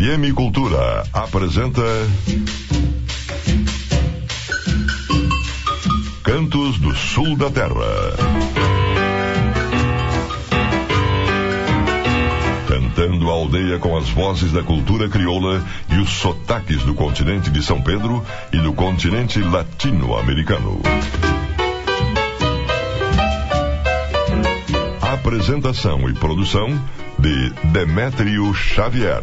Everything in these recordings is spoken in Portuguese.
FM Cultura apresenta Cantos do Sul da Terra. Cantando a aldeia com as vozes da cultura crioula e os sotaques do continente de São Pedro e do continente latino-americano. Apresentação e produção de Demétrio Xavier.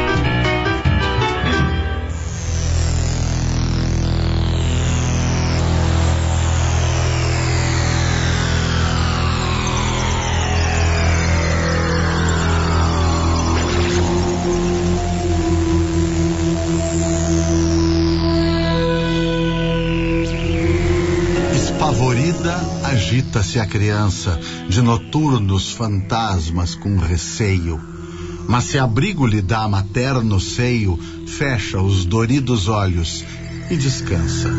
Agita-se a criança, de noturnos fantasmas com receio. Mas se abrigo lhe dá materno seio, fecha os doridos olhos e descansa.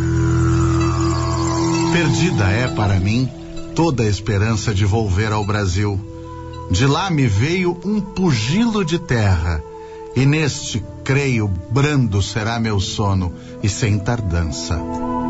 Perdida é para mim toda a esperança de volver ao Brasil. De lá me veio um pugilo de terra, e neste, creio, brando será meu sono e sem tardança.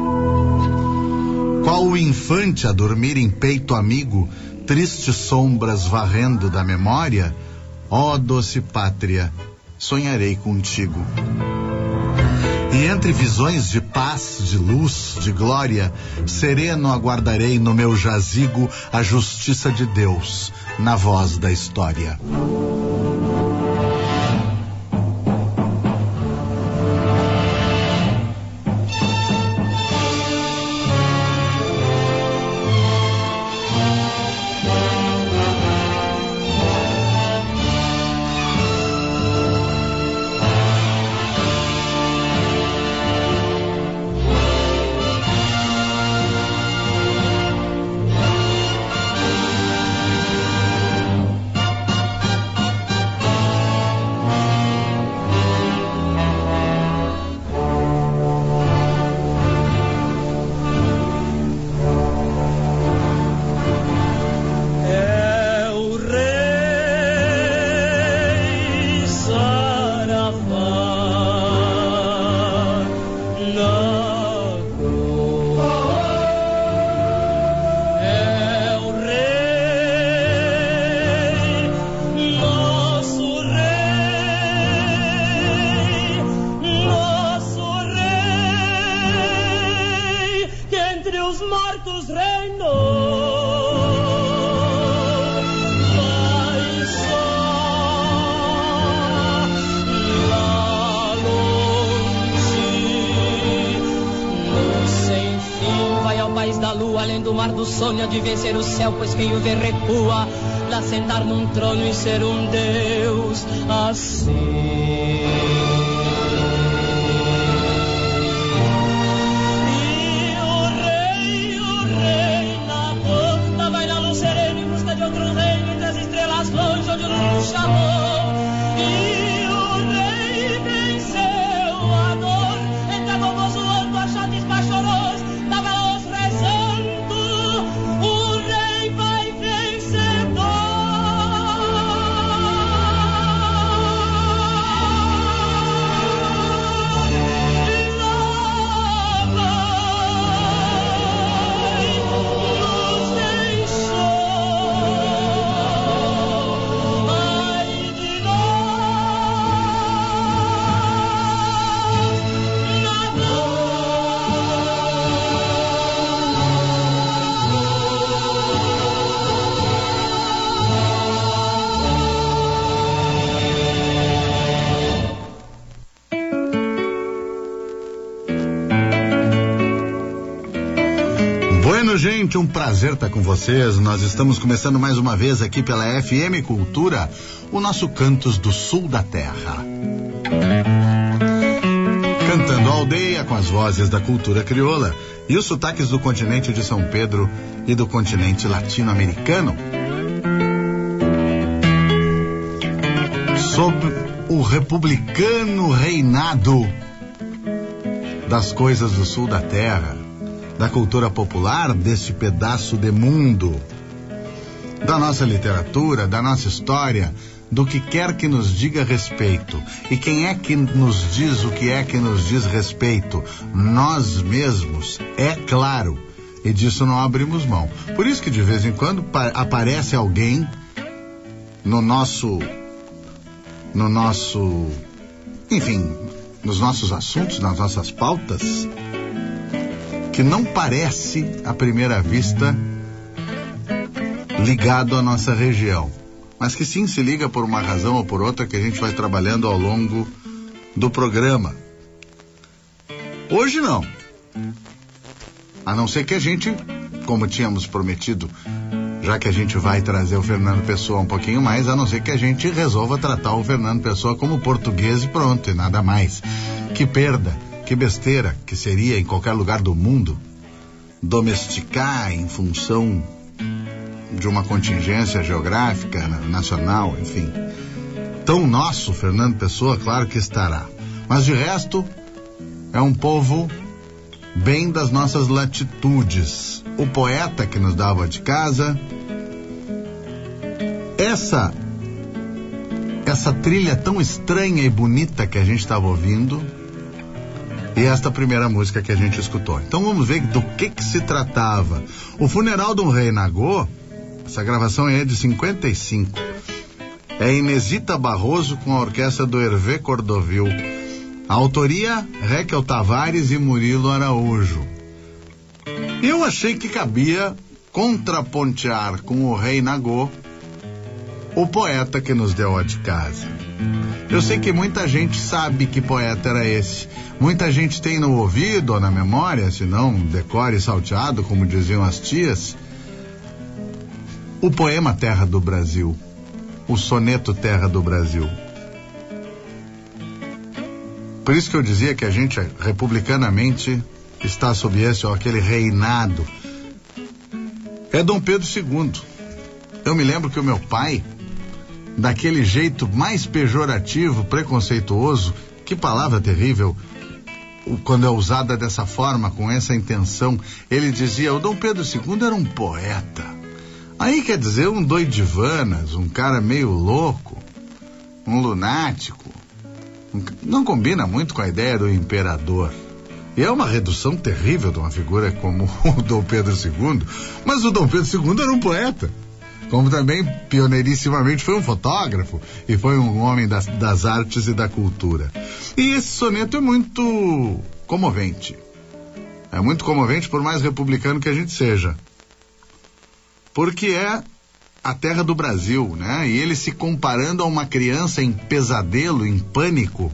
Qual o infante a dormir em peito amigo, tristes sombras varrendo da memória, ó doce pátria, sonharei contigo. E entre visões de paz, de luz, de glória, sereno aguardarei no meu jazigo a justiça de Deus, na voz da história. De vencer o céu, pois quem o vê recua, lá sentar num trono e ser um Deus assim. E o rei na ponta vai na luz serena em busca de outro reino entre as estrelas longe onde o mundo chamou. E o rei venceu a dor, entregou o moço louco, a chates pachorôs, dava aos rezando. Gente, um prazer estar com vocês. Nós estamos começando mais uma vez aqui pela FM Cultura, o nosso Cantos do Sul da Terra. Cantando a aldeia com as vozes da cultura crioula e os sotaques do continente de São Pedro e do continente latino-americano. Sob o republicano reinado das coisas do sul da terra, da cultura popular deste pedaço de mundo, da nossa literatura, da nossa história, do que quer que nos diga respeito. E quem é que nos diz o que é que nos diz respeito? Nós mesmos, é claro. E disso não abrimos mão. Por isso que de vez em quando aparece alguém no nosso, enfim, nos nossos assuntos, nas nossas pautas, que não parece, à primeira vista, ligado à nossa região, mas que sim se liga por uma razão ou por outra que a gente vai trabalhando ao longo do programa. Hoje não. A não ser que a gente, como tínhamos prometido, já que a gente vai trazer o Fernando Pessoa um pouquinho mais, a não ser que a gente resolva tratar o Fernando Pessoa como português e pronto, e nada mais. Que perda, que besteira que seria em qualquer lugar do mundo domesticar em função de uma contingência geográfica, nacional, enfim. Tão nosso, Fernando Pessoa, claro que estará. Mas de resto, é um povo bem das nossas latitudes. O poeta que nos dava de casa. Essa trilha tão estranha e bonita que a gente estava ouvindo, e esta primeira música que a gente escutou. Então vamos ver do que se tratava. O Funeral de um Rei Nagô, essa gravação é de 55. É Inesita Barroso com a orquestra do Hervé Cordovil. A autoria, Raquel Tavares e Murilo Araújo. Eu achei que cabia contrapontear com o Rei Nagô o poeta que nos deu a de casa. Eu sei que muita gente sabe que poeta era esse. Muita gente tem no ouvido ou na memória, se não decore salteado, como diziam as tias, o poema Terra do Brasil, o soneto Terra do Brasil. Por isso que eu dizia que a gente, republicanamente, está sob esse ou aquele reinado. É Dom Pedro II. Eu me lembro que o meu pai, daquele jeito mais pejorativo, preconceituoso, que palavra terrível, quando é usada dessa forma, com essa intenção, ele dizia, o Dom Pedro II era um poeta. Aí quer dizer, um doidivanas, um cara meio louco, um lunático. Não combina muito com a ideia do imperador. E é uma redução terrível de uma figura como o Dom Pedro II, mas o Dom Pedro II era um poeta. Como também, pioneirissimamente, foi um fotógrafo e foi um homem das artes e da cultura. E esse soneto é muito comovente. É muito comovente, por mais republicano que a gente seja. Porque é a terra do Brasil, né? E ele se comparando a uma criança em pesadelo, em pânico,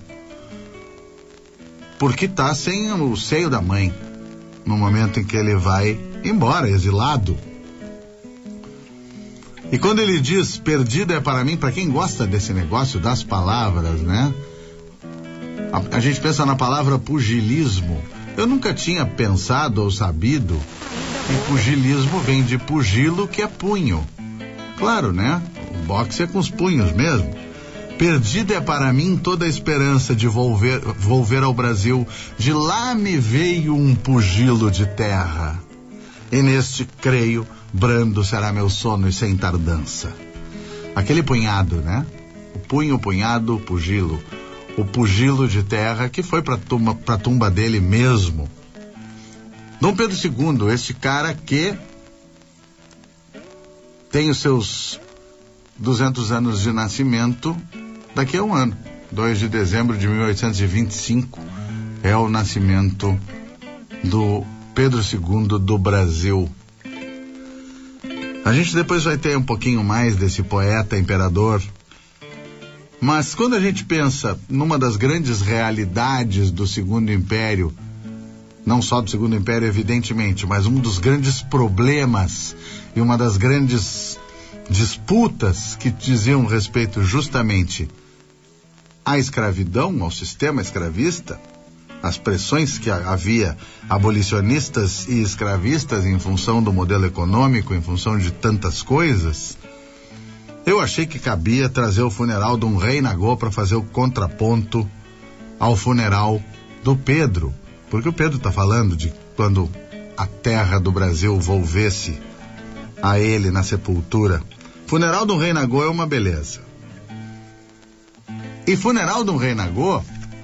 porque está sem o seio da mãe, no momento em que ele vai embora, exilado. E quando ele diz, perdida é para mim, para quem gosta desse negócio das palavras, né? A gente pensa na palavra pugilismo. Eu nunca tinha pensado ou sabido que pugilismo vem de pugilo, que é punho. Claro, né? O boxe é com os punhos mesmo. Perdida é para mim toda a esperança de volver ao Brasil. De lá me veio um pugilo de terra. E neste, creio, brando será meu sono e sem tardança. Aquele punhado, né? O punho, punhado, pugilo. O pugilo de terra que foi pra tumba dele mesmo. Dom Pedro II, este cara que tem os seus 200 anos de nascimento daqui a um ano. 2 de dezembro de 1825 é o nascimento do Pedro II do Brasil. A gente depois vai ter um pouquinho mais desse poeta imperador, mas quando a gente pensa numa das grandes realidades do Segundo Império, não só do Segundo Império, evidentemente, mas um dos grandes problemas e uma das grandes disputas que diziam respeito justamente à escravidão, ao sistema escravista, as pressões que havia abolicionistas e escravistas em função do modelo econômico, em função de tantas coisas, eu achei que cabia trazer o funeral de um Rei Nagô para fazer o contraponto ao funeral do Pedro, porque o Pedro está falando de quando a terra do Brasil volvesse a ele na sepultura. Funeral do Rei Nagô é uma beleza. E Funeral de um Rei Nagô,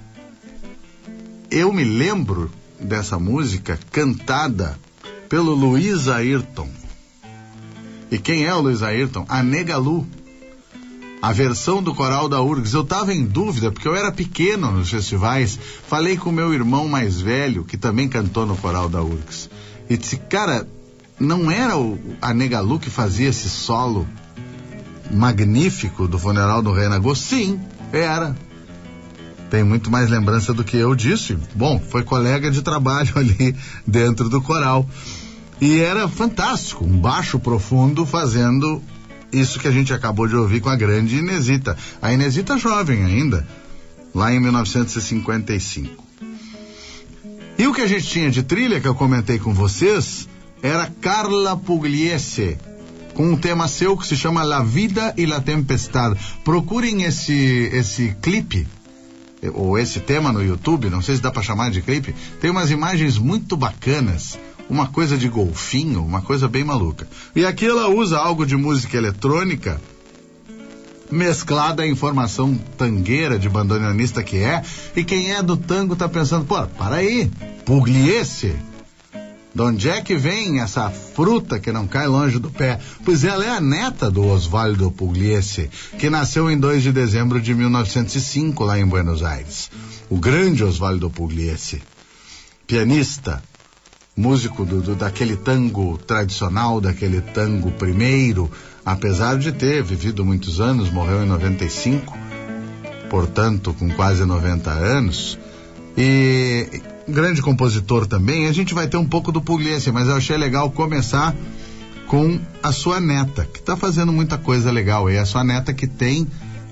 eu me lembro dessa música cantada pelo Luiz Ayrton. E quem é o Luiz Ayrton? A Negalu, a versão do coral da URGS. Eu estava em dúvida, porque eu era pequeno nos festivais. Falei com o meu irmão mais velho, que também cantou no coral da URGS. E disse, cara, não era a Negalu que fazia esse solo magnífico do Funeral do Rei Nagô? Sim, era. Tem muito mais lembrança do que eu disso. Bom, foi colega de trabalho ali dentro do coral. E era fantástico, um baixo profundo fazendo isso que a gente acabou de ouvir com a grande Inesita. A Inesita jovem ainda, lá em 1955. E o que a gente tinha de trilha, que eu comentei com vocês, era Carla Pugliese, com um tema seu que se chama La Vida e la Tempestad. Procurem esse clipe, ou esse tema no YouTube, não sei se dá para chamar de clipe. Tem umas imagens muito bacanas, uma coisa de golfinho, uma coisa bem maluca. E aqui ela usa algo de música eletrônica mesclada à informação tangueira de bandoneonista que é. E quem é do tango tá pensando, pô, para aí, Pugliese, de onde é que vem essa fruta que não cai longe do pé? Pois ela é a neta do Osvaldo Pugliese, que nasceu em 2 de dezembro de 1905 lá em Buenos Aires. O grande Osvaldo Pugliese, pianista, músico daquele tango tradicional, daquele tango primeiro, apesar de ter vivido muitos anos, morreu em 95, portanto com quase 90 anos, e grande compositor também. A gente vai ter um pouco do Pugliese, mas eu achei legal começar com a sua neta, que está fazendo muita coisa legal, e a sua neta que tem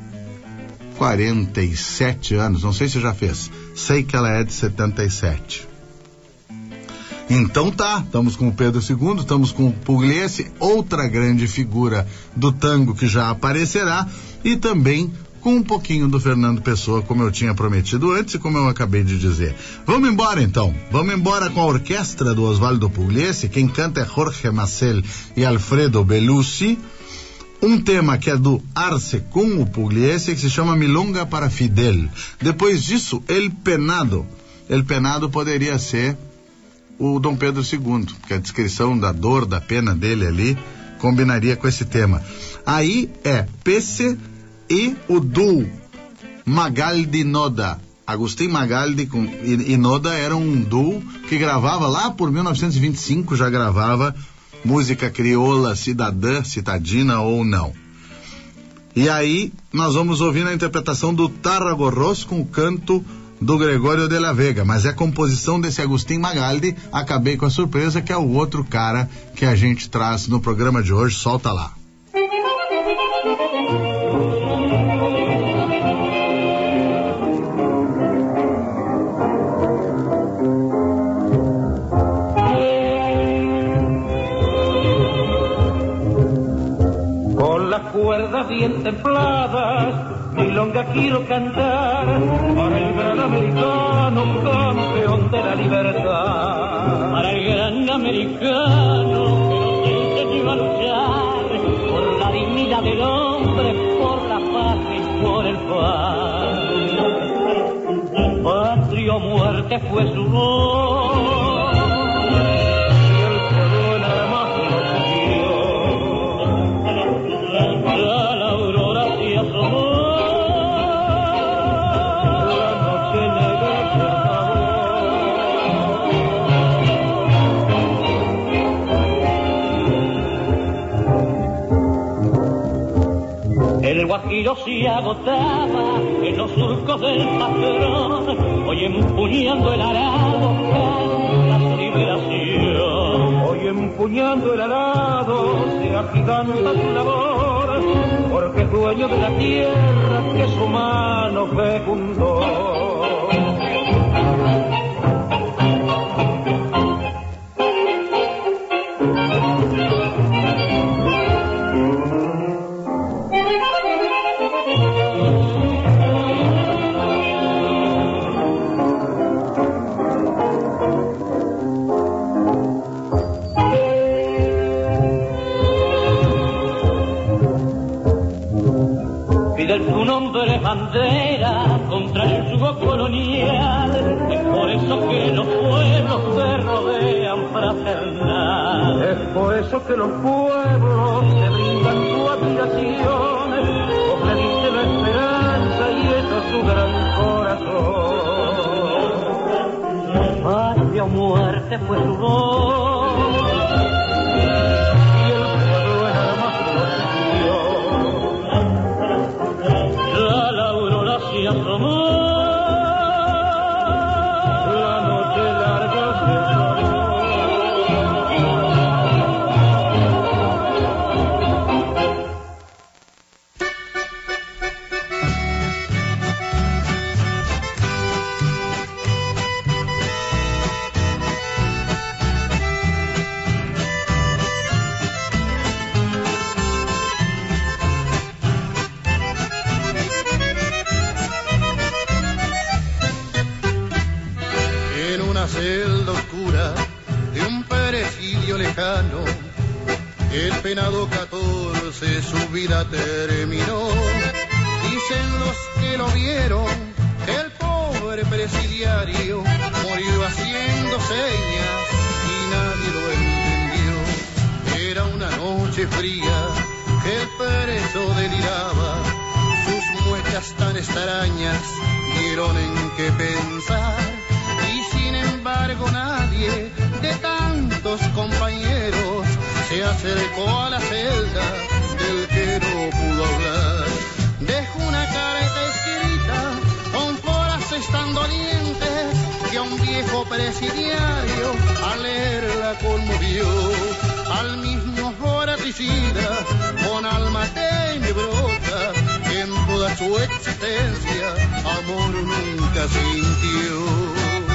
47 anos, não sei se já fez, sei que ela é de 77. Então tá, estamos com o Pedro II, estamos com o Pugliese, outra grande figura do tango que já aparecerá, e também com um pouquinho do Fernando Pessoa, como eu tinha prometido antes e como eu acabei de dizer. Vamos embora então, vamos embora com a orquestra do Osvaldo Pugliese. Quem canta é Jorge Massel e Alfredo Belusi, um tema que é do Arce com o Pugliese, que se chama Milonga para Fidel. Depois disso, El Penado poderia ser o Dom Pedro II, que a descrição da dor, da pena dele ali, combinaria com esse tema. Aí é Pesse e o duo Magaldi Noda. Agustin Magaldi e Noda eram um duo que gravava lá por 1925, já gravava música crioula, cidadã, citadina ou não. E aí nós vamos ouvir a interpretação do Tarragorros com o canto do Gregório de la Vega, mas é composição desse Agustin Magaldi. Acabei com a surpresa, que é o outro cara que a gente traz no programa de hoje. Solta lá. Con las cuerdas bien templadas, milonga quiero cantar para el gran americano, campeón de la libertad. Para el gran americano que nos enseñó a luchar por la dignidad del hombre, por la paz y por el pan. Patria o muerte fue su voz, y el pueblo en armas lo siguió. Ya la aurora se asomó. El guajiro se agotaba en los surcos del patrón, hoy empuñando el arado canta su liberación. Hoy empuñando el arado se agiganta su labor, porque es dueño de la tierra que su mano fecundó. Tu nombre bandera contra el yugo colonial. Es por eso que los pueblos se rodean fraternal. Es por eso que los pueblos se brindan su admiración. Vos le diste la esperanza y eso es su gran corazón. Patria o muerte fue su voz. Y el pueblo en armas lo siguió. La aurora se asomó. La noche larga se sonó. Celda oscura de un presidio lejano, el penado 14 su vida terminó. Dicen los que lo vieron que el pobre presidiario murió haciendo señas y nadie lo entendió. Era una noche fría que el preso deliraba, sus muecas tan extrañas dieron en qué pensar. Sin embargo nadie de tantos compañeros se acercó a la celda del que no pudo hablar. Dejó una carta escrita con frases tan dolientes que a un viejo presidiario al leerla conmovió. Al mismo fratricida con alma tenebrosa que en toda su existencia amor nunca sintió.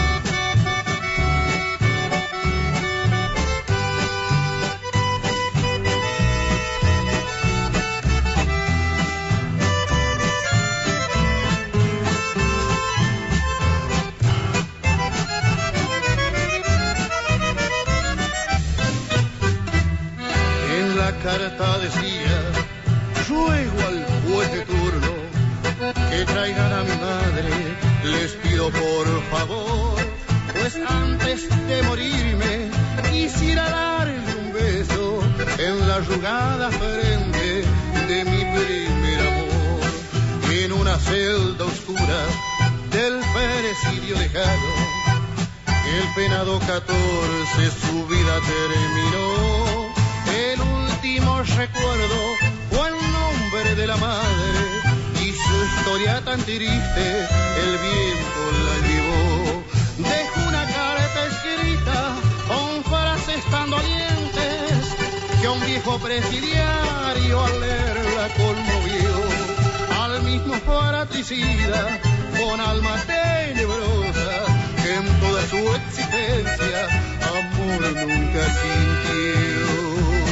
Carta decía, ruego al juez de turno que traigan a mi madre, les pido por favor, pues antes de morirme quisiera darle un beso en la arrugada frente de mi primer amor. En una celda oscura del presidio lejano, el penado 14 su vida terminó. El último recuerdo fue el nombre de la madre y su historia tan triste el viento la llevó. Dejó una carta escrita con frases tan dolientes que a un viejo presidiario al leerla conmovió. Al mismo fratricida con alma tenebrosa que en toda su existencia amor nunca sintió.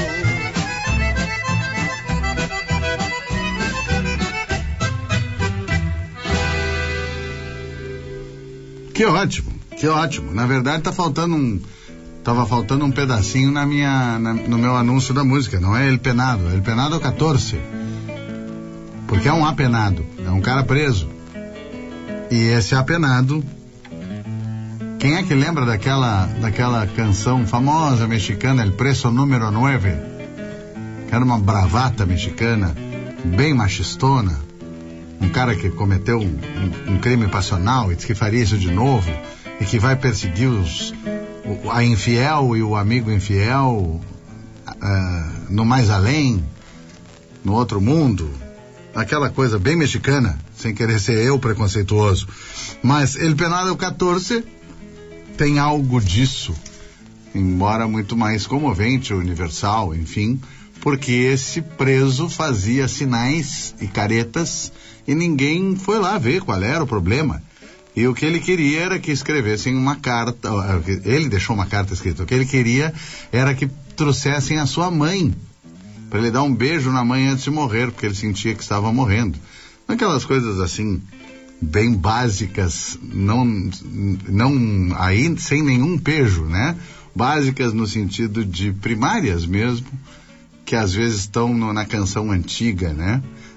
Que ótimo. Na verdade tava faltando um pedacinho no meu anúncio da música. Não é El Penado, é El Penado 14. Porque é um apenado, é um cara preso. E esse apenado, quem é que lembra daquela canção famosa mexicana, El Preso Número 9? Que era uma bravata mexicana, bem machistona. Um cara que cometeu um crime passional e diz que faria isso de novo e que vai perseguir a infiel e o amigo infiel no mais além, no outro mundo. Aquela coisa bem mexicana, sem querer ser eu preconceituoso. Mas El Penado 14 tem algo disso, embora muito mais comovente, universal, enfim, porque esse preso fazia sinais e caretas e ninguém foi lá ver qual era o problema. E o que ele queria era que escrevessem uma carta, ele deixou uma carta escrita, o que ele queria era que trouxessem a sua mãe, para ele dar um beijo na mãe antes de morrer, porque ele sentia que estava morrendo. Aquelas coisas assim, bem básicas, não aí sem nenhum pejo, né? Básicas no sentido de primárias mesmo, que às vezes estão na canção antiga, né?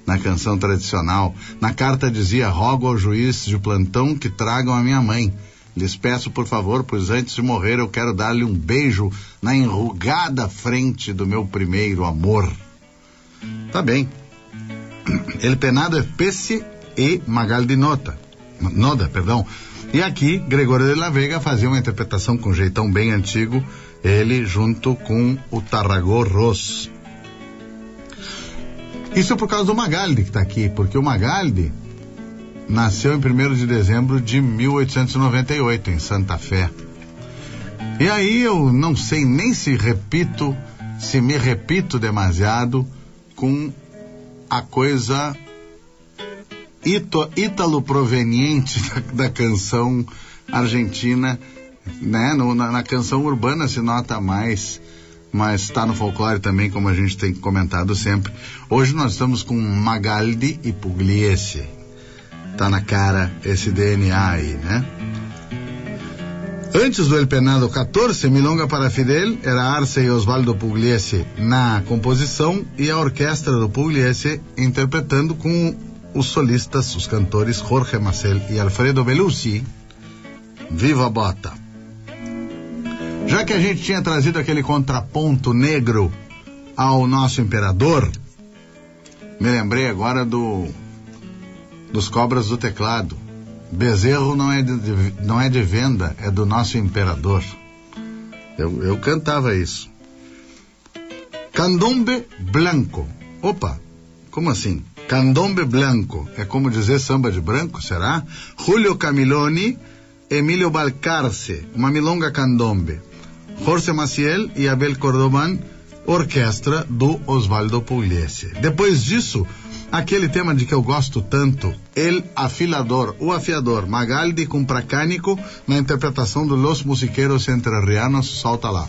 na canção tradicional. Na carta dizia: rogo ao juiz de plantão que tragam a minha mãe. Lhes peço, por favor, pois antes de morrer eu quero dar-lhe um beijo na enrugada frente do meu primeiro amor. Tá bem. El penado é Pesse e Magaldi Noda. E aqui, Gregório de la Vega fazia uma interpretação com um jeitão bem antigo, ele junto com o Tarragó Ros. Isso por causa do Magaldi que está aqui, porque o Magaldi nasceu em 1º de dezembro de 1898, em Santa Fé. E aí eu não sei nem se me repito demasiado com a coisa ítalo-proveniente da canção argentina, né? Na canção urbana se nota mais, mas está no folclore também, como a gente tem comentado sempre. Hoje nós estamos com Magaldi e Pugliese. Tá na cara esse DNA aí, né? Antes do El Penado 14, Milonga para Fidel, era Arce e Osvaldo Pugliese na composição e a orquestra do Pugliese interpretando com os solistas, os cantores Jorge Macel e Alfredo Belusi. Viva Bota! Já que a gente tinha trazido aquele contraponto negro ao nosso imperador, me lembrei agora dos Cobras do Teclado. Bezerro não é de venda, é do nosso imperador. Eu cantava isso. Candombe Blanco. Opa, como assim? Candombe Blanco. É como dizer samba de branco, será? Julio Camiloni, Emílio Balcarce, uma milonga candombe. Jorge Maciel e Abel Cordoban, orquestra do Osvaldo Pugliese. Depois disso, aquele tema de que eu gosto tanto, El Afilador, o afiador, Magaldi com Pracánico, na interpretação do Los Musiqueros Entrerrianos. Solta lá.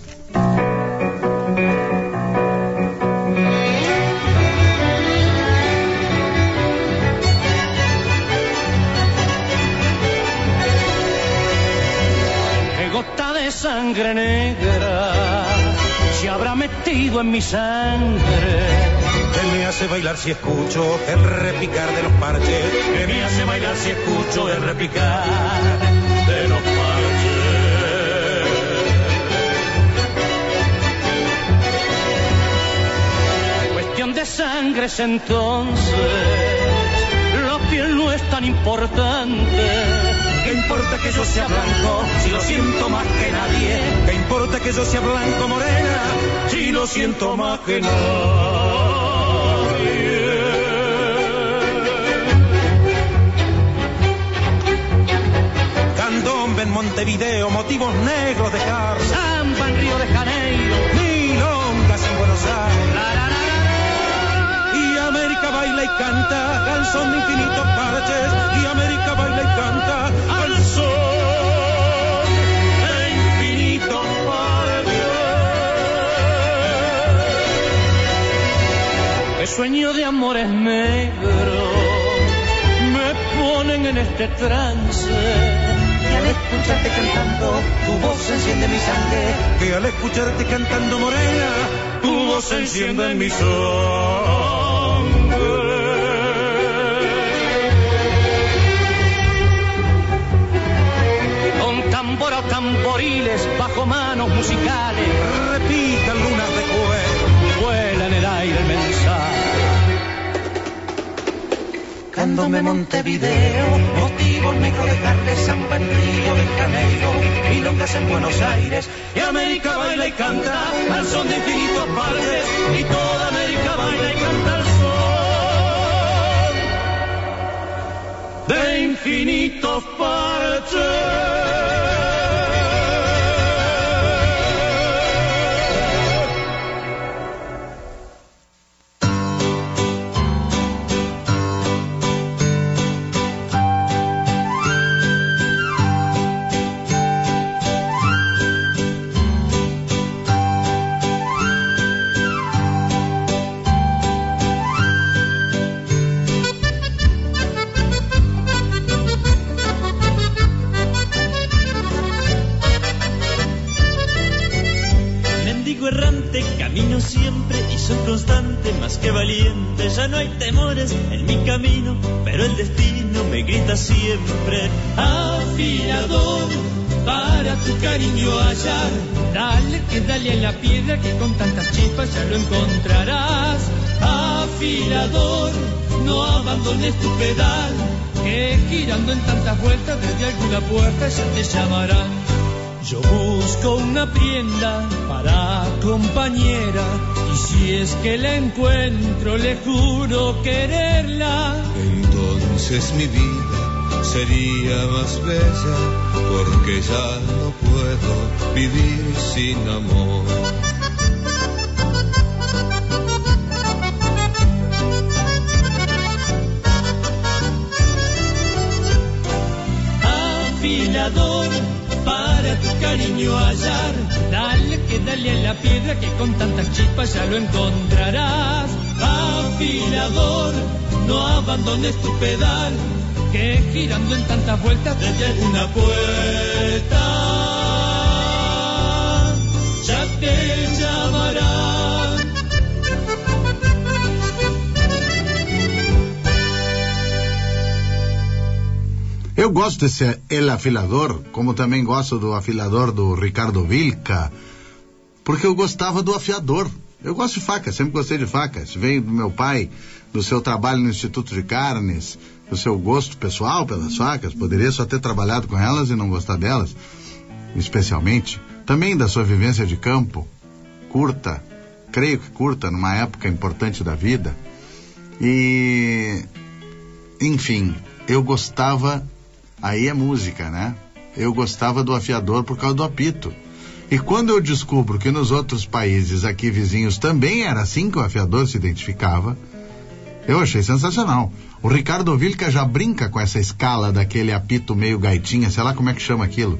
Qué gota de sangre negra se habrá metido en mi sangre, que me hace bailar si escucho el repicar de los parches, que me hace bailar si escucho el repicar de los parches. Cuestión de sangres entonces, la piel no es tan importante. ¿Qué importa que yo sea blanco si lo siento más que nadie? ¿Qué importa que yo sea blanco, morena, si lo siento más que nadie? Candombe en Montevideo, motivos negros de cárcel. Samba en Río de Janeiro, milongas en Buenos Aires. Y América baila y canta, canción de infinitos parches. Y América baila y canta al son de infinitos parches. El sueño de amores negros me ponen en este trance. Y al escucharte cantando, tu voz enciende mi sangre. Que al escucharte cantando, morena, tu voz enciende en mi sangre. Tambora, tamboriles, bajo manos musicales, repican lunas de cuero, vuela en el aire el mensaje. Candombe Montevideo, motivos negros de carne, samba en Río de Janeiro, milongas en Buenos Aires, y América baila y canta al son de infinitos parches, y toda América baila y canta al son de infinitos parches. Camino siempre y soy constante, más que valiente, ya no hay temores en mi camino, pero el destino me grita siempre: afilador, para tu cariño hallar, dale que dale a la piedra que con tantas chispas ya lo encontrarás. Afilador, no abandones tu pedal, que girando en tantas vueltas desde alguna puerta ya te llamarán. Yo busco una prenda para compañera, y si es que la encuentro le juro quererla. Entonces mi vida sería más bella, porque ya no puedo vivir sin amor. Afilador, para tu cariño hallar, dale que dale a la piedra que con tantas chispas ya lo encontrarás. Afilador, no abandones tu pedal, que girando en tantas vueltas desde alguna puerta ya te llamarán. Eu gosto desse El Afilador, como também gosto do Afilador do Ricardo Vilca, porque eu gostava do afiador. Eu gosto de faca, sempre gostei de facas. Veio do meu pai, do seu trabalho no Instituto de Carnes, do seu gosto pessoal pelas facas. Poderia só ter trabalhado com elas e não gostar delas, especialmente. Também da sua vivência de campo, curta, creio que curta, numa época importante da vida. E, enfim, eu gostava... Aí é música, né? Eu gostava do afiador por causa do apito. E quando eu descubro que nos outros países aqui vizinhos também era assim que o afiador se identificava, eu achei sensacional. O Ricardo Vilca já brinca com essa escala daquele apito meio gaitinha, sei lá como é que chama aquilo.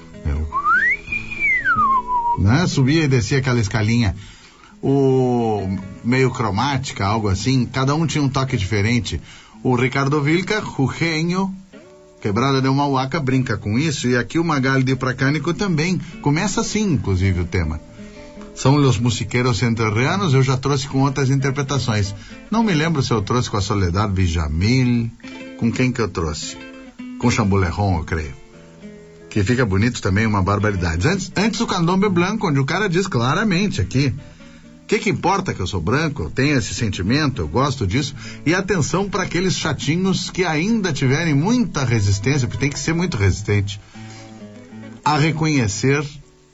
Né? Subia e descia aquela escalinha. O meio cromática, algo assim. Cada um tinha um toque diferente. O Ricardo Vilca, Jujeño, Quebrada de Mauaca, brinca com isso, e aqui o Magali de Pracânico também. Começa assim, inclusive, o tema. São Los Musiqueros Entrerrianos, eu já trouxe com outras interpretações. Não me lembro se eu trouxe com a Soledad Villamil, com quem que eu trouxe? Com Chambulerron, eu creio. Que fica bonito também, uma barbaridade. Antes o Candombe Blanco, onde o cara diz claramente aqui, o que importa que eu sou branco, eu tenho esse sentimento, eu gosto disso. E atenção para aqueles chatinhos que ainda tiverem muita resistência, porque tem que ser muito resistente, a reconhecer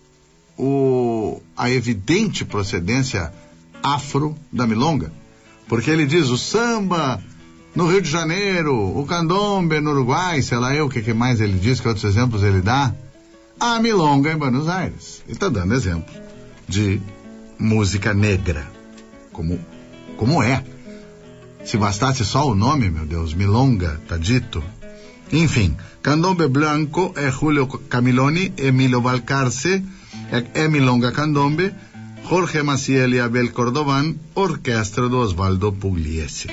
a evidente procedência afro da milonga. Porque ele diz, o samba no Rio de Janeiro, o candombe no Uruguai, sei lá eu, o que mais ele diz, que outros exemplos ele dá, a milonga em Buenos Aires. Ele está dando exemplo de música negra, como é. Se bastasse só o nome, meu Deus, milonga, tá dito. Enfim, Candombe Blanco é Julio Camiloni, Emilio Valcarce, é milonga candombe, Jorge Maciel e Abel Cordovan, orquestra do Osvaldo Pugliese.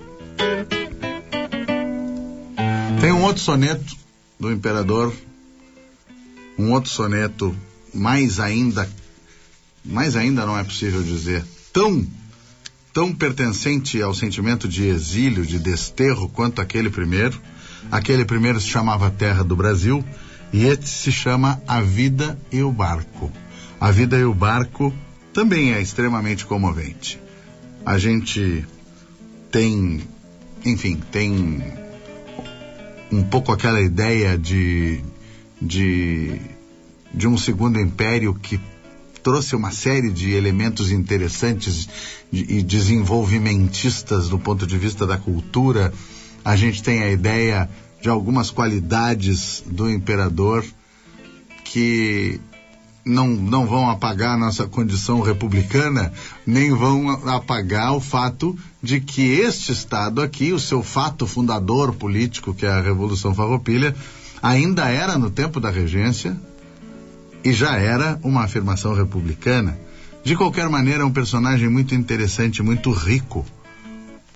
Tem um outro soneto do Imperador, um outro soneto mais ainda não é possível dizer, tão pertencente ao sentimento de exílio, de desterro, quanto aquele primeiro. Aquele primeiro se chamava Terra do Brasil, e este se chama A Vida e o Barco. A Vida e o Barco também é extremamente comovente. A gente tem um pouco aquela ideia de um segundo império que trouxe uma série de elementos interessantes e desenvolvimentistas do ponto de vista da cultura. A gente tem a ideia de algumas qualidades do imperador que não vão apagar a nossa condição republicana, nem vão apagar o fato de que este Estado aqui, o seu fato fundador político, que é a Revolução Farroupilha, ainda era no tempo da regência e já era uma afirmação republicana. De qualquer maneira, é um personagem muito interessante, muito rico,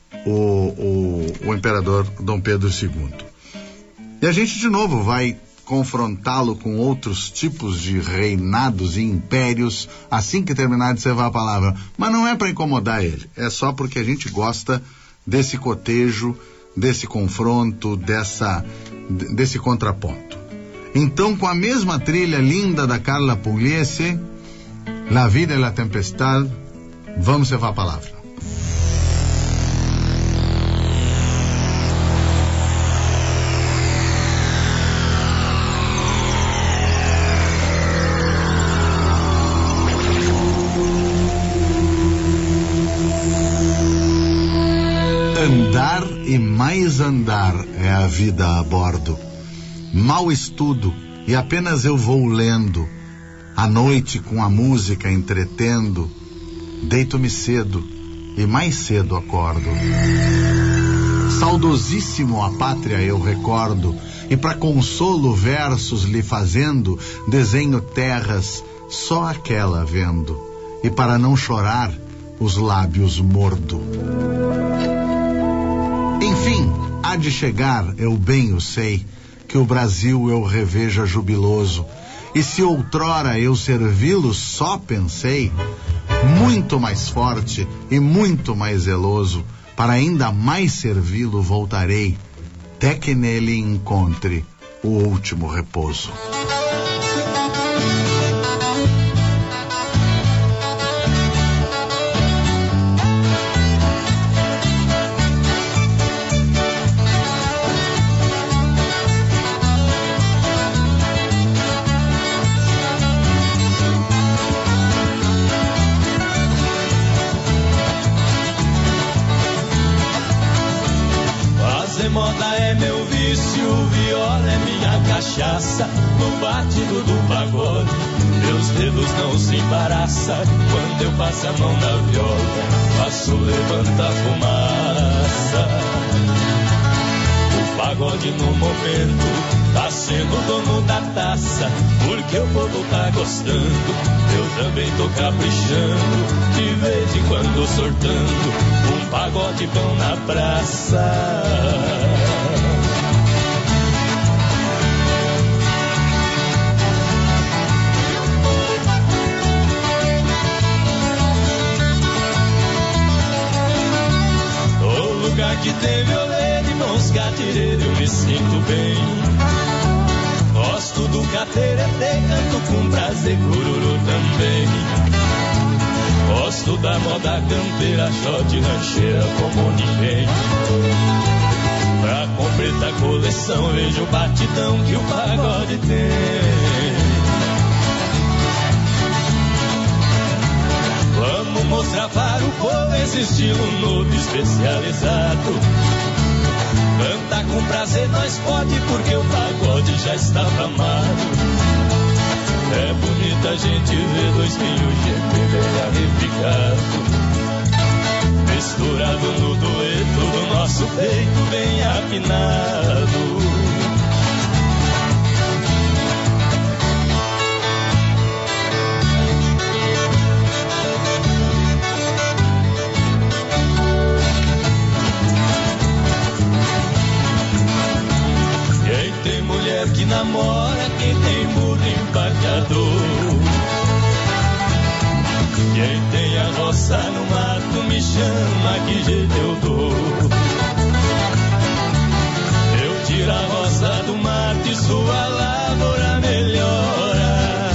o imperador Dom Pedro II. E a gente de novo vai confrontá-lo com outros tipos de reinados e impérios assim que terminar de cevar a palavra. Mas não é para incomodar ele, é só porque a gente gosta desse cotejo, desse confronto, desse contraponto. Então, com a mesma trilha linda da Carla Pugliese, La Vida e la Tempestade, vamos cevar a palavra. Andar e mais andar é a vida a bordo. Mal estudo e apenas eu vou lendo. À noite com a música entretendo, deito-me cedo e mais cedo acordo. Saudosíssimo a pátria eu recordo, e para consolo versos lhe fazendo, desenho terras só aquela vendo, e para não chorar os lábios mordo. Enfim, há de chegar, eu bem o sei, que o Brasil eu reveja jubiloso, e se outrora eu servi-lo só pensei, muito mais forte e muito mais zeloso, para ainda mais servi-lo voltarei, até que nele encontre o último repouso. No batido do pagode, meus dedos não se embaraçam. Quando eu passo a mão na viola, faço levantar fumaça. O pagode no momento tá sendo dono da taça, porque o povo tá gostando, eu também tô caprichando, de vez em quando sortando um pagode bom na praça. Que tem violeta e bons catireiros, eu me sinto bem. Gosto do cateretê, canto com prazer, cururu também. Gosto da moda campeira, shot rancheira como ninguém. Pra completar a coleção, vejo o batidão que o pagode tem. Vamos mostrar para o povo esse estilo novo especializado. Cantar com prazer nós pode, porque o pagode já está famado. É bonita a gente ver dois pinhos de bem arrepiado, misturado no dueto do nosso peito bem afinado. Que namora quem tem burro embarcador. Quem tem a roça no mato me chama, que jeito eu dou. Eu tiro a roça do mato e sua lavoura melhora.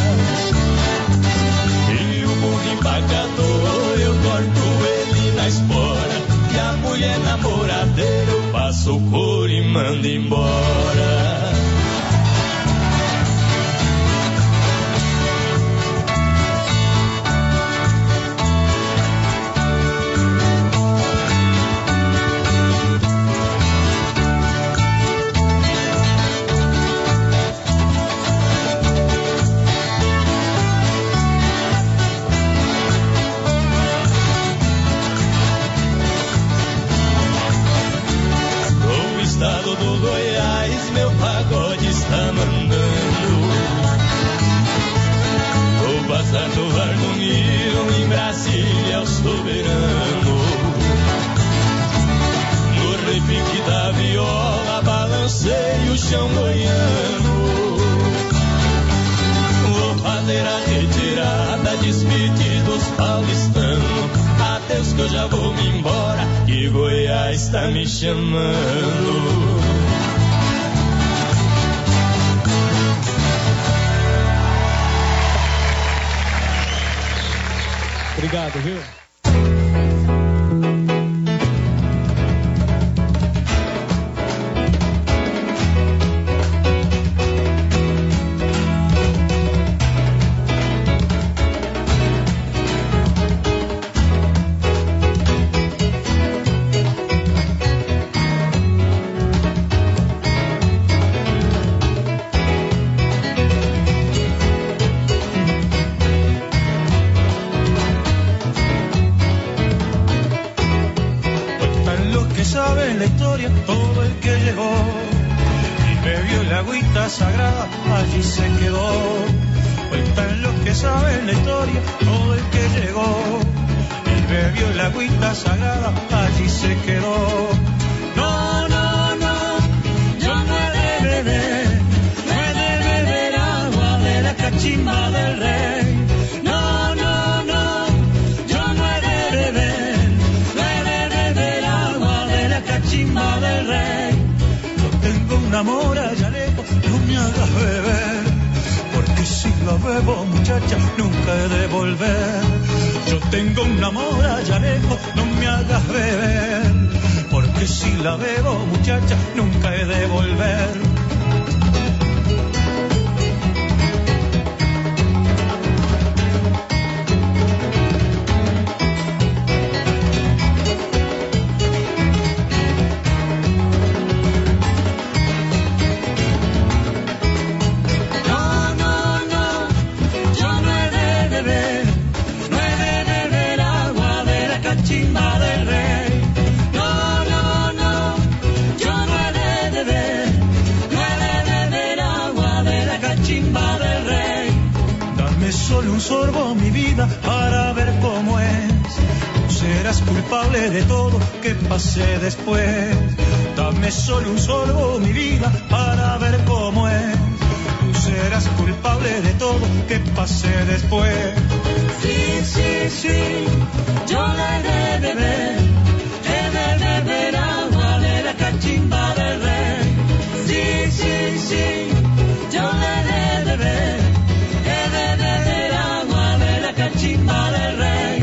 E o burro embarcador eu corto ele na espora, e a mulher namoradeira eu passo o couro e mando embora. paulistano. Adeus que eu já vou me embora, que Goiás está me chamando. Obrigado, viu? Todo el que llegó y bebió el agüita sagrada, allí se quedó. Cuentan los que saben la historia, todo el que llegó y bebió el agüita sagrada, allí se quedó. No, no, no, yo no he de beber, no he de beber agua de la cachimba del rey. No, no, no, yo no he de beber, no he de beber agua de la cachimba del rey. Yo tengo un amor allá lejos, no me hagas beber, porque si la bebo, muchacha, nunca he de volver. Yo tengo un amor allá lejos, no me hagas beber, porque si la bebo, muchacha, nunca he de volver. Solo un sorbo, mi vida, para ver cómo es. Tú serás culpable de todo que pase después. Dame solo un sorbo, mi vida, para ver cómo es. Tú serás culpable de todo que pase después. Sí, sí, sí, yo le he de beber, he de beber agua de la cachimba del rey. Sí, sí, sí, yo le he de beber, he de beber agua de la cachimba del rey.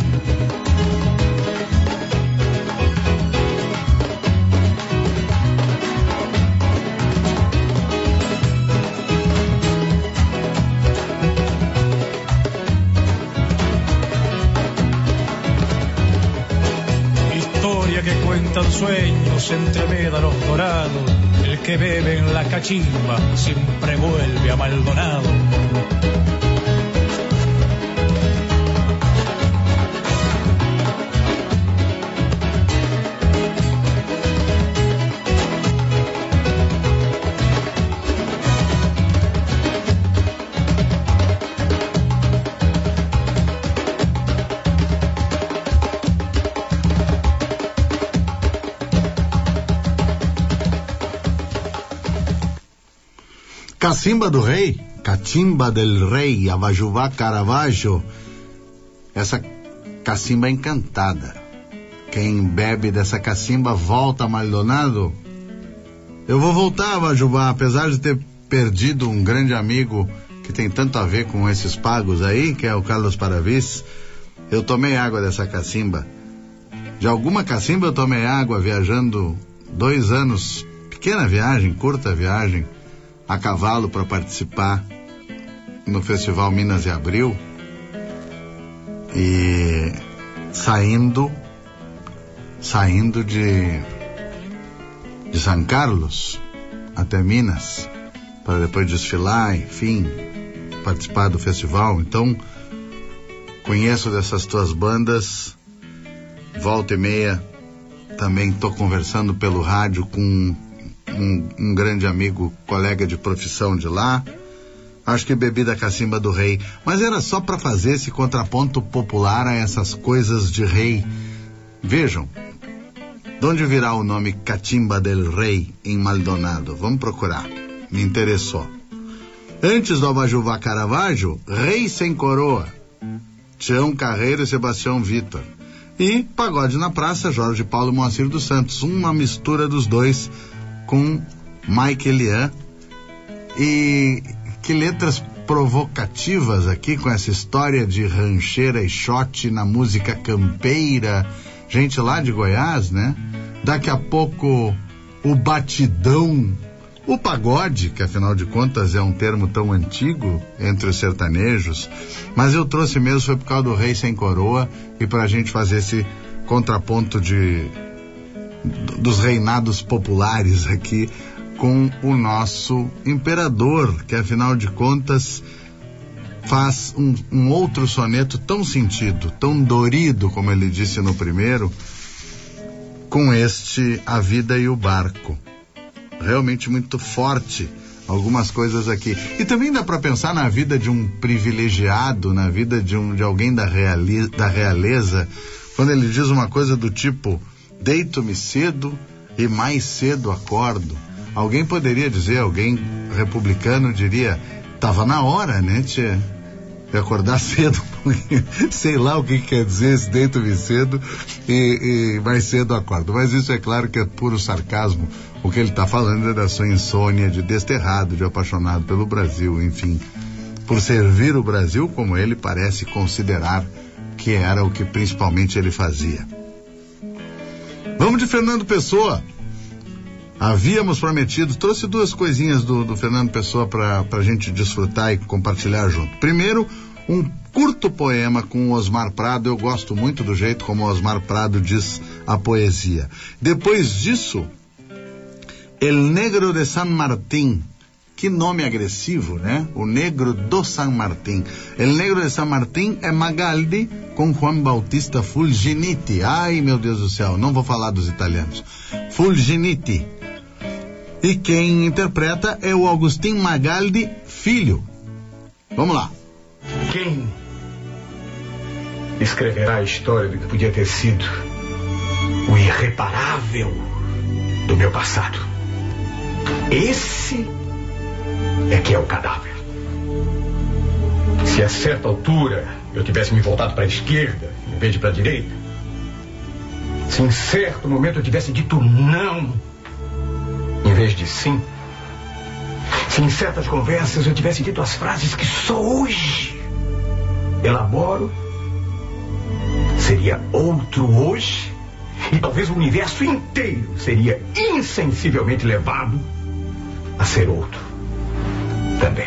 Historia que cuentan sueños entre médanos dorados. El que bebe en la cachimba siempre vuelve a Maldonado. Cacimba do Rei, Catimba del Rei, Avajuvá Caravaggio. Essa cacimba é encantada. Quem bebe dessa cacimba volta a Maldonado. Eu vou voltar a Avajuvá, apesar de ter perdido um grande amigo que tem tanto a ver com esses pagos aí, que é o Carlos Paravis. Eu tomei água dessa cacimba. De alguma cacimba eu tomei água viajando 2 anos, pequena viagem, curta viagem, a cavalo para participar no Festival Minas e Abril, e saindo de São Carlos até Minas para depois desfilar, enfim, participar do festival. Então conheço dessas tuas bandas, volta e meia também estou conversando pelo rádio com um grande amigo, colega de profissão de lá. Acho que bebi da Cacimba do Rei, mas era só para fazer esse contraponto popular a essas coisas de rei. Vejam, de onde virá o nome Catimba del Rei em Maldonado? Vamos procurar, me interessou. Antes do Avajuvá Caravaggio, Rei Sem Coroa. Tião Carreiro e Sebastião Vitor. E Pagode na Praça, Jorge Paulo e Moacir dos Santos, uma mistura dos dois com Mike Elian. E que letras provocativas aqui, com essa história de rancheira e shot na música campeira, gente lá de Goiás, né? Daqui a pouco o batidão, o pagode, que afinal de contas é um termo tão antigo entre os sertanejos, mas eu trouxe mesmo, foi por causa do Rei Sem Coroa e pra gente fazer esse contraponto dos reinados populares aqui com o nosso imperador, que afinal de contas faz um outro soneto tão sentido, tão dorido, como ele disse no primeiro, com este A Vida e o Barco. Realmente muito forte algumas coisas aqui. E também dá para pensar na vida de um privilegiado, na vida de alguém da realeza, quando ele diz uma coisa do tipo: deito-me cedo e mais cedo acordo. Alguém poderia dizer, alguém republicano diria, tava na hora, né, tchê? De acordar cedo, porque sei lá o que quer dizer esse deito-me cedo e mais cedo acordo. Mas isso é claro que é puro sarcasmo. O que ele está falando é da sua insônia de desterrado, de apaixonado pelo Brasil, enfim, por servir o Brasil como ele parece considerar que era o que principalmente ele fazia. Vamos de Fernando Pessoa. Havíamos prometido, trouxe duas coisinhas do Fernando Pessoa para a gente desfrutar e compartilhar junto. Primeiro, um curto poema com o Osmar Prado. Eu gosto muito do jeito como o Osmar Prado diz a poesia. Depois disso, El Negro de San Martín. Que nome agressivo, né? O Negro do San Martín. El Negro de San Martín é Magaldi com Juan Bautista Fulginiti. Ai, meu Deus do céu, não vou falar dos italianos. Fulginiti. E quem interpreta é o Agustin Magaldi Filho. Vamos lá. Quem escreverá a história do que podia ter sido o irreparável do meu passado? Esse é que é o cadáver. Se a certa altura eu tivesse me voltado para a esquerda em vez de para a direita, se em certo momento eu tivesse dito não em vez de sim, se em certas conversas eu tivesse dito as frases que só hoje elaboro, seria outro hoje, e talvez o universo inteiro seria insensivelmente levado a ser outro também.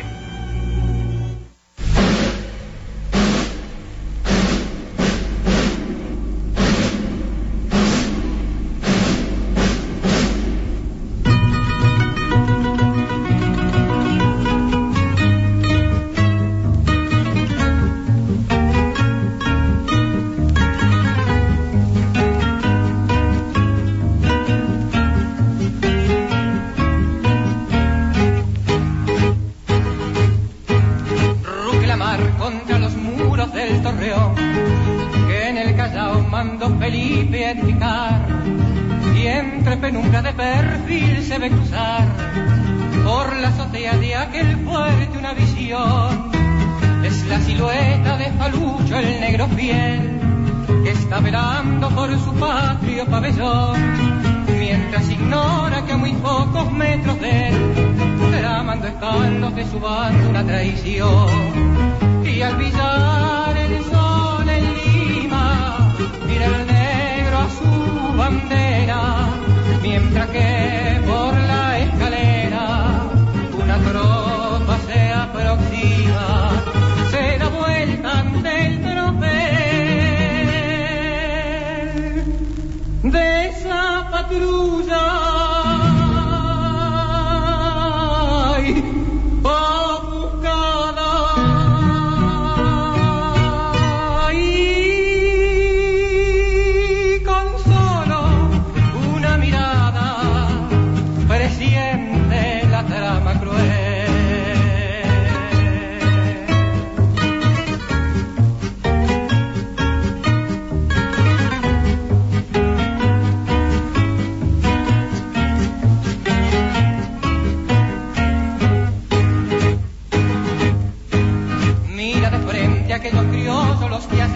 Aquellos criollos los que hacen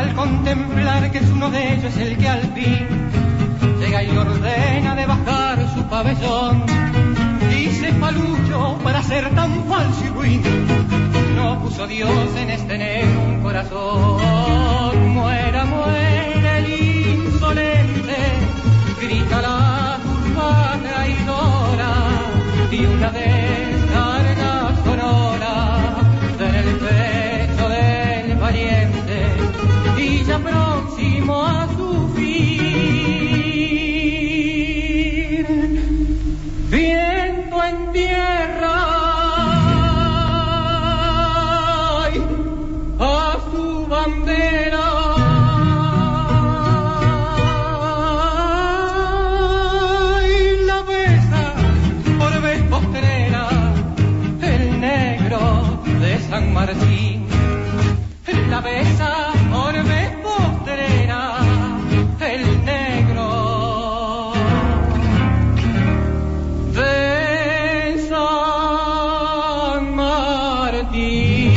al contemplar que es uno de ellos el que al fin llega y le ordena de bajar su pabellón. Dice Falucho, para ser tan falso y ruin, no puso Dios en este negro un corazón. Muera, muera el insolente, grita la turba traidora, y una descarga sonora en el pecho del valiente, y ya próximo a su fin, viento en tierra, a su bandera. San Martín, la besa por vez postrera, el negro de San Martín.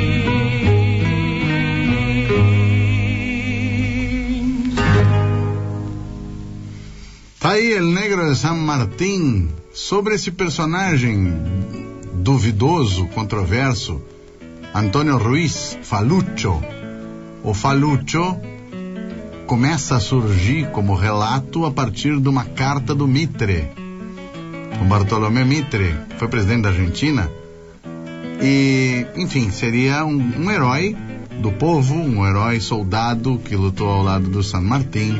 Aí el negro de San Martín, sobre esse personagem duvidoso, controverso, Antônio Ruiz, Falucho. O Falucho começa a surgir como relato a partir de uma carta do Mitre. O Bartolomé Mitre foi presidente da Argentina e, enfim, seria um herói do povo, um herói soldado que lutou ao lado do San Martín.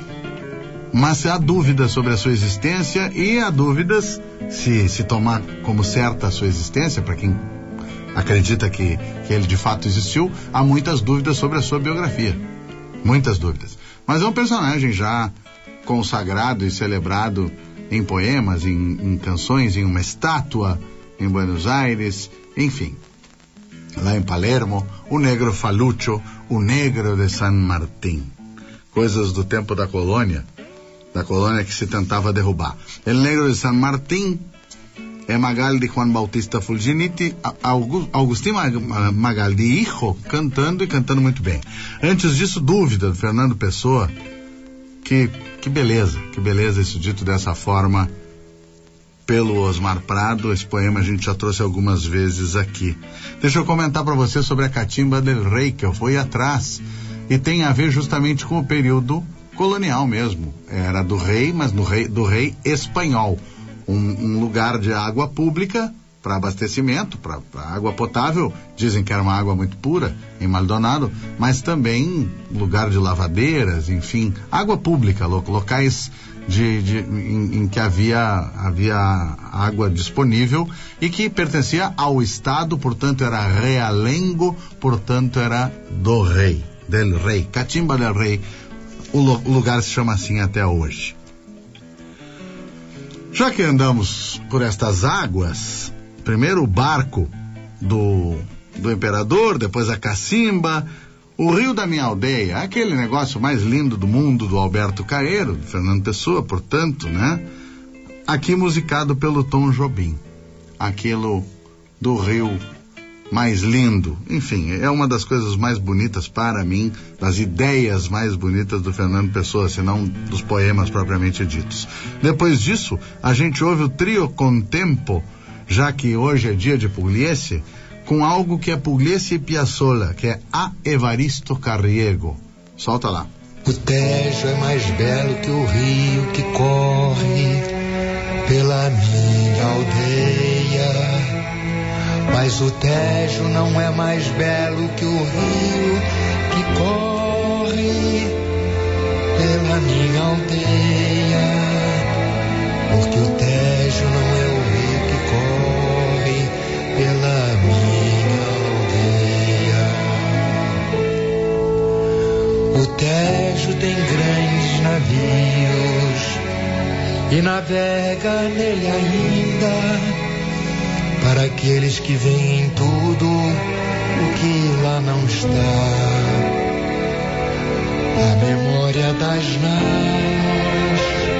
Mas há dúvidas sobre a sua existência e há dúvidas se tomar como certa a sua existência, para quem acredita que ele de fato existiu, há muitas dúvidas sobre a sua biografia. Muitas dúvidas. Mas é um personagem já consagrado e celebrado em poemas, em canções, em uma estátua em Buenos Aires, enfim. Lá em Palermo, o negro Falucho, o negro de San Martín. Coisas do tempo da colônia que se tentava derrubar. El negro de San Martín é Magaldi Juan Bautista Fulginiti, Agustín Magaldi, hijo, cantando e cantando muito bem. Antes disso, Dúvida, do Fernando Pessoa. Que beleza isso dito dessa forma pelo Osmar Prado. Esse poema a gente já trouxe algumas vezes aqui. Deixa eu comentar para você sobre a Catimba del Rey, que eu fui atrás, e tem a ver justamente com o período colonial mesmo. Era do rei, mas do rei espanhol. Um lugar de água pública para abastecimento, para água potável. Dizem que era uma água muito pura em Maldonado, mas lugar de lavadeiras, enfim, água pública, locais em que havia água disponível e que pertencia ao Estado, portanto era realengo, portanto era do rei, del rei, Catimba del Rey. O lugar se chama assim até hoje. Já que andamos por estas águas, primeiro o barco do imperador, depois a cacimba, o rio da minha aldeia, aquele negócio mais lindo do mundo do Alberto Caeiro, do Fernando Pessoa, portanto, né? Aqui musicado pelo Tom Jobim. Aquilo do rio mais lindo, enfim, é uma das coisas mais bonitas para mim, das ideias mais bonitas do Fernando Pessoa, se não dos poemas propriamente ditos. Depois disso, a gente ouve o trio Contempo, já que hoje é dia de Pugliese, com algo que é Pugliese e Piazzolla, que é A Evaristo Carriego. Solta lá. O Tejo é mais belo que o rio que corre pela minha aldeia. Mas o Tejo não é mais belo que o rio que corre pela minha aldeia. Porque o Tejo não é o rio que corre pela minha aldeia. O Tejo tem grandes navios e navega nele ainda, para aqueles que veem tudo o que lá não está. A memória das naus.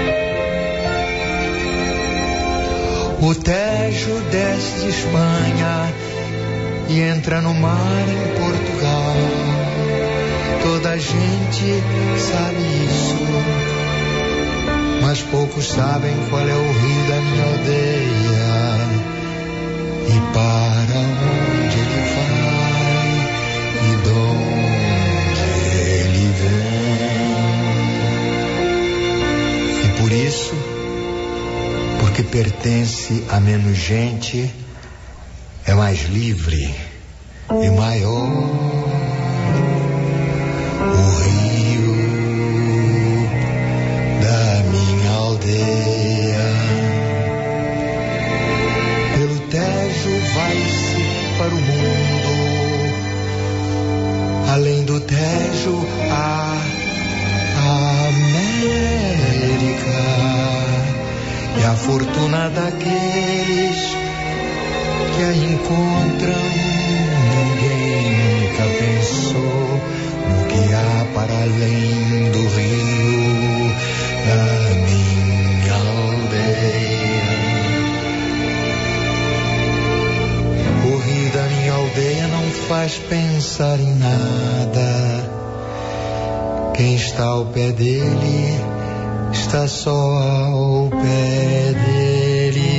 O Tejo desce de Espanha e entra no mar em Portugal. Todas gente sabe isso, mas poucos sabem qual é o rio da minha aldeia e para onde ele vai e de onde ele vem. E por isso, porque pertence a menos gente, é mais livre e maior o rio da minha aldeia. Pelo Tejo vai-se para o mundo, além do Tejo a América, e a fortuna daqueles que a encontram. Ninguém nunca pensou no que há para além do rio da minha aldeia. O rio da minha aldeia não faz pensar em nada. Quem está ao pé dele está só ao pé dele.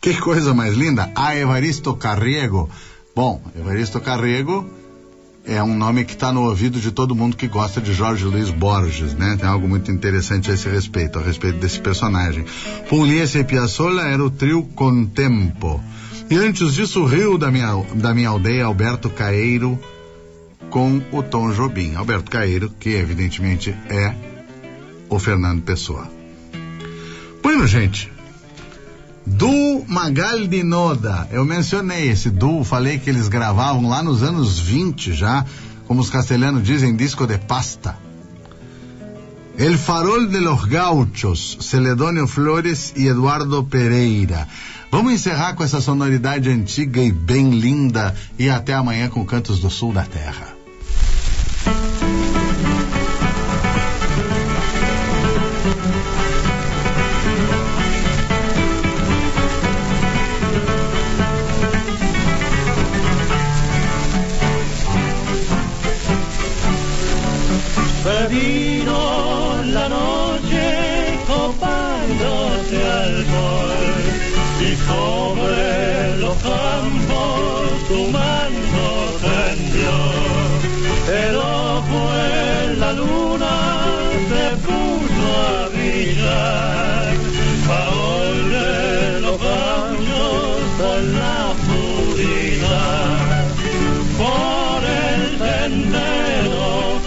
Que coisa mais linda! Evaristo Carrego. Bom, Evaristo Carrego é um nome que está no ouvido de todo mundo que gosta de Jorge Luiz Borges, né? Tem algo muito interessante a respeito desse personagem. Pugliese e Piazzolla era o trio Contempo. E antes disso, o Rio da minha aldeia, Alberto Caeiro, com o Tom Jobim. Alberto Caeiro, que evidentemente é o Fernando Pessoa. Bueno, gente, duo Magal di Noda, eu mencionei esse duo, falei que eles gravavam lá nos anos 20 já, como os castelhanos dizem, disco de pasta. El Farol de los Gauchos, Celedônio Flores e Eduardo Pereira. Vamos encerrar com essa sonoridade antiga e bem linda, e até amanhã com Cantos do Sul da Terra. Se vino la noche copándose alcohol y sobre los campos tu manto tendió. El ojo en la luna se puso a brillar, Farol de los Gauchos en la oscuridad. Por el sendero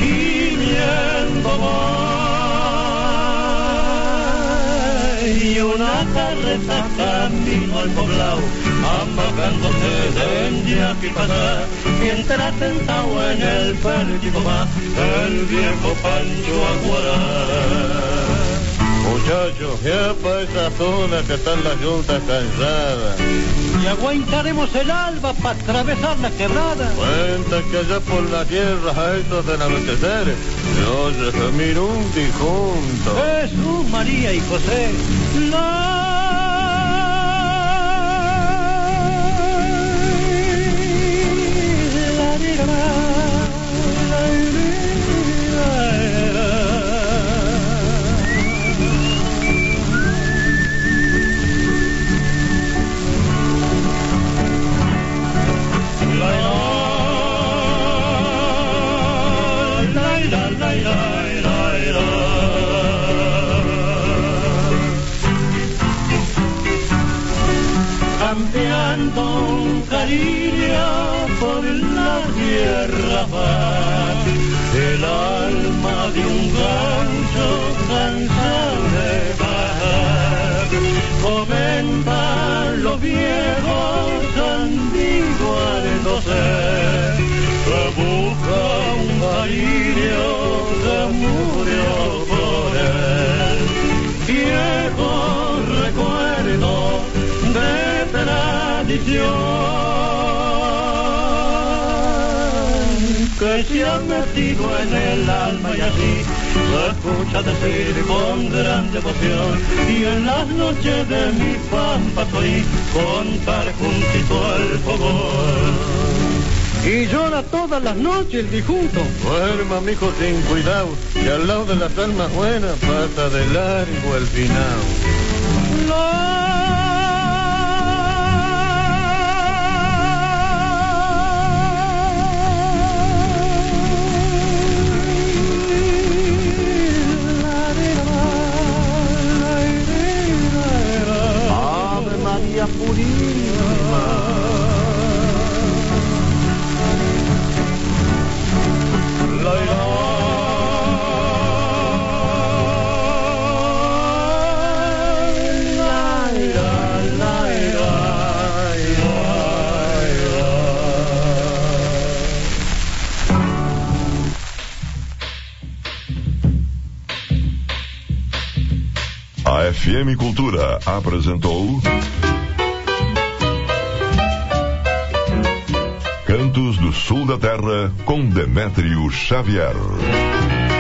y una carreta camino al poblado, amagándose de India y pasar, mientras sentado en el pértico va el viejo Pancho Aguará. Muchachos, ya para esa zona que están las yuntas cansadas. Y aguantaremos el alba para atravesar la quebrada. Cuenta que allá por la tierra a estos del anochecer se oye gemir un difunto. Jesús, María y José. Campeando un cariño por la tierra va, el alma de un gancho cansado de bajar. Comentan los viejos antiguándose, que busca un cariño que murió por él. Viejo recuerdo de tradición que se ha metido en el alma y así lo escucha decir con gran devoción. Y en las noches de mi pampa soy contar juntito al fogón. Y llora todas las noches el difunto. Duerma, mijo, sin cuidado, y al lado de las almas buenas pasa de largo el final. Ave María Purísima. A FM Cultura apresentou Cantos do Sul da Terra com Demétrio Xavier.